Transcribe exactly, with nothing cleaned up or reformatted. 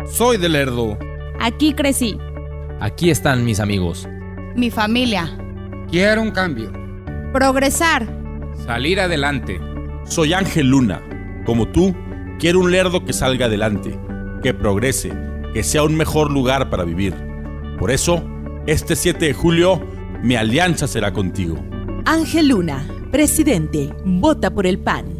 Soy de Lerdo. Aquí crecí. Aquí están mis amigos. Mi familia. Quiero un cambio. Progresar. Salir adelante. Soy Ángel Luna. Como tú, quiero un Lerdo que salga adelante, que progrese, que sea un mejor lugar para vivir. Por eso, este siete de julio, mi alianza será contigo. Ángel Luna, presidente, vota por el P A N.